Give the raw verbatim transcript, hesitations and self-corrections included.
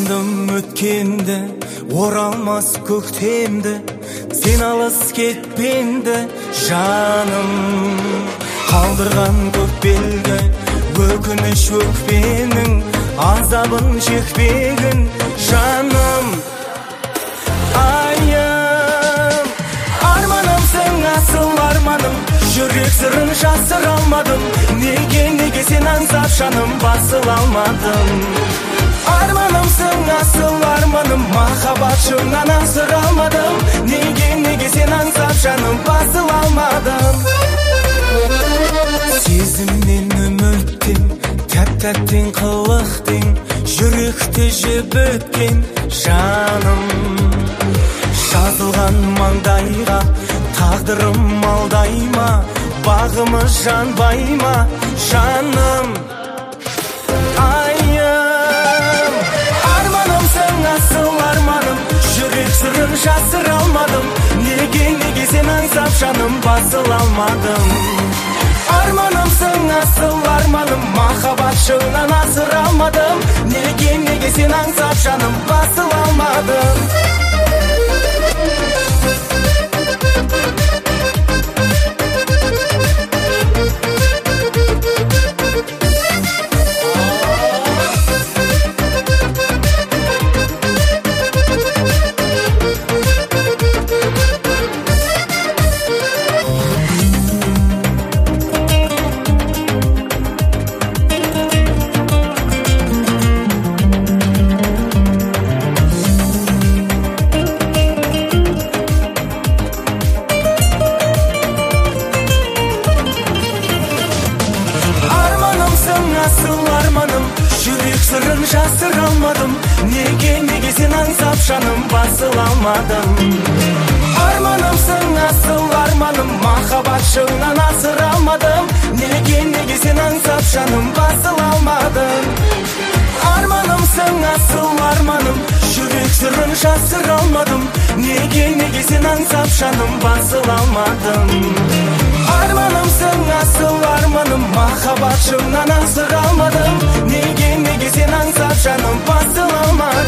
Сағындым өткенді, оралмас көктемді, сен алыс кетпенді жаным. Қалдырған көп белгі, өкініш өкпенің, азабын шекпегін жаным. Айым, арманымсың асыл арманым, жүрек сырын жасыра алмадым. Неге, неге сен аңсап жаным басыла алмадым. Арманымсың асыл арманым, махаббат жолынан асыра алмадым. Неге, неге сен аңсап жаным басыла алмадым. Сезімнен үміттен, тәп-тәттен қылықтен, жүректі жеп өткен жаным. Жазылған маңдайға тағдырым алдайма, бағымыз жанбай ма жаным. Айым, арманымсың асыл арманым, жүрек сырын жасыра алмадым. Неге, неге сен аңсап жаным басыла алмадым. Арманымсың асыл арманым, махаббат жолынан асыра алмадым. Неге, неге сен аңсап жаным басыла алмадым. Асыл арманым, жүрек сырын жасыра алмадым. Неге, неге сен аңсап жаным басыла алмадым. Арманымсың асыл арманым, махаббат жолынан асыра алмадым. Неге, неге сен аңсап жаным басыла алмадым. Арманымсың асыл арманым, жүрек сырын жасыра алмадым. Неге, неге сен аңсап жаным басыла алмадым. Арманымсың асыл арманым, махаббат жолынан асыра алмадым. Неге, неге сен аңсап жаным басыла алмадым.